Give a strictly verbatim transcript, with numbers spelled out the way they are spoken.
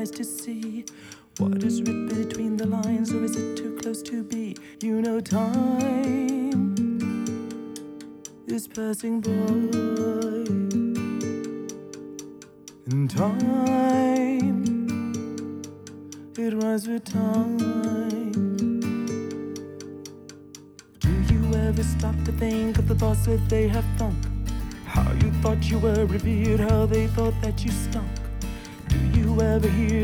to see what is written between the lines, or is it too close to be? You know, time is passing by, and time, it runs with time. Do you ever stop to think of the thoughts that they have thunk? How you thought you were revered, how they thought that you stunk? Do you ever hear